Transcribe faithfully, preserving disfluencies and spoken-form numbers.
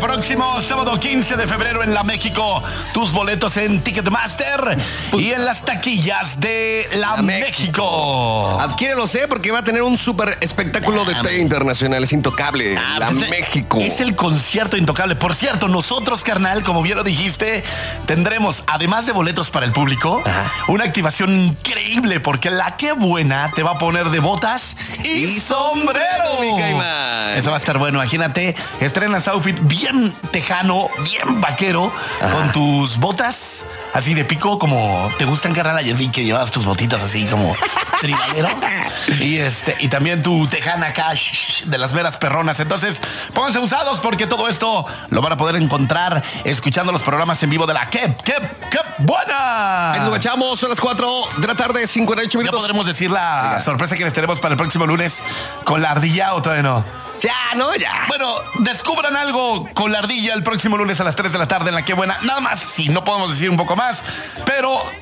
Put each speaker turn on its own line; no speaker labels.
próximo sábado quince de febrero en La México. Tus boletos en Ticketmaster y en las taquillas de La, La México.
Adquiérelos, ¿eh? Porque va a tener un súper espectáculo de talla internacional. Es intocable. Ah, La pues México.
Es el concierto intocable. Por cierto, nosotros, carnal, como bien lo dijiste, tendremos, además de boletos para el público, Ajá. una activación increíble, porque la que buena te va a poner de botas y, y sombrero. Mi Eso va a estar bueno. Imagínate, estrenas outfit bien tejano, bien vaquero, Ajá. con tus botas así de pico, como te gustan, carnal, ayer vi que llevabas tus botitas así como tribadero. Y este, y también tu tejana cash de las veras perronas. Entonces, pónganse usados porque todo esto lo van a poder encontrar escuchando los programas en vivo de la que, que, que buena.
Ahí nos guachamos, son las cuatro de la tarde, cincuenta y ocho minutos.
¿Ya podremos decir la Venga. sorpresa que les tenemos para el próximo lunes con la ardilla o todavía no?
Ya, no, ya.
Bueno, descubran algo con la ardilla el próximo lunes a las tres de la tarde en la que buena. Nada más, sí, no podemos decir un poco más, pero